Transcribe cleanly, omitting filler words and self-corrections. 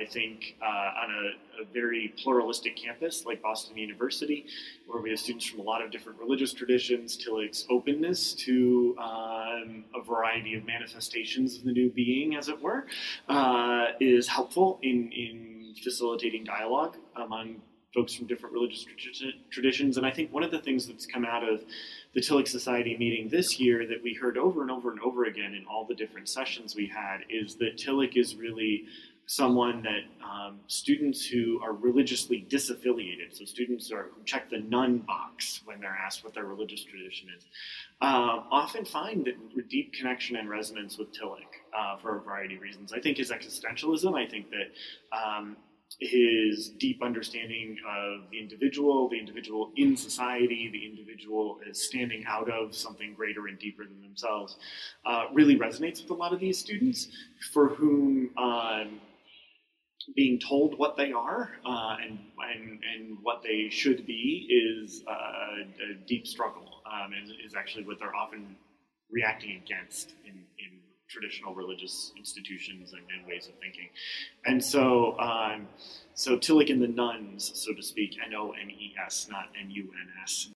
I think on a very pluralistic campus like Boston University, where we have students from a lot of different religious traditions, Tillich's openness to a variety of manifestations of the new being, as it were, is helpful in facilitating dialogue among folks from different religious traditions. And I think one of the things that's come out of the Tillich Society meeting this year that we heard over and over and over again in all the different sessions we had is that Tillich is really someone that students who are religiously disaffiliated, so students who check the none box when they're asked what their religious tradition is, often find that deep connection and resonance with Tillich for a variety of reasons. I think his existentialism, I think that his deep understanding of the individual in society, the individual as standing out of something greater and deeper than themselves, really resonates with a lot of these students for whom being told what they are and what they should be is a deep struggle, is actually what they're often reacting against in traditional religious institutions and ways of thinking. And so so Tillich and the Nuns, so to speak, N-O-N-E-S, not N-U-N-S,